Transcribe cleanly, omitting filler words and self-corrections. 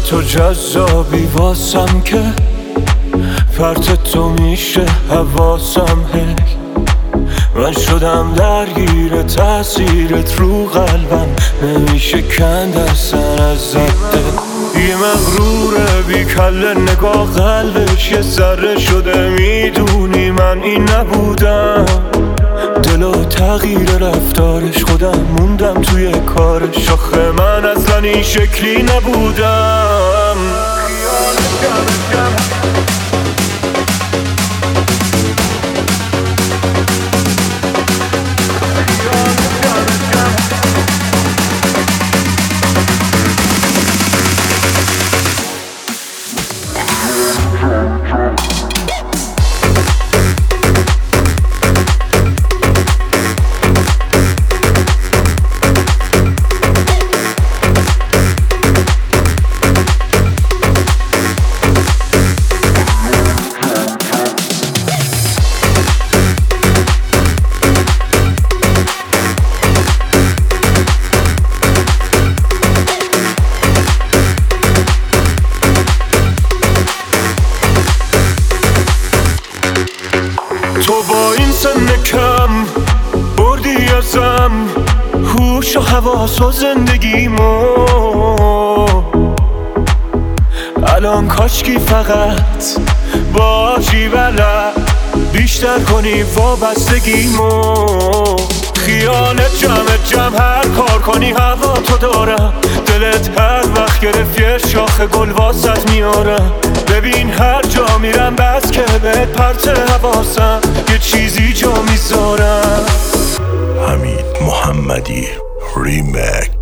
تو جذابی واسم که پرت تو میشه حواسم هی من شدم درگیر تأثیرت رو قلبم نمیشه کند اصلا ازت یه مغروره بی کله نگاه قلبش یه ذره شده میدونی من این نبودم دل و تغییر رفتارش خودم موندم توی کارش آخه من اصلا این شکلی نبودم تو با این سن کم بردی ازم هوش و حواس و زندگیمو الان کاشکی فقط باشی بلد بیشتر کنی وابستگیمو خیالت جمع هر کار کنی هوا تو دارم دلت هر وقت گرفت یه شاخ گل واسط میارم ببین هر جا میرم بس که بهت پرت حواسم یه چیزی جا میذارم حمید محمدی ریمکس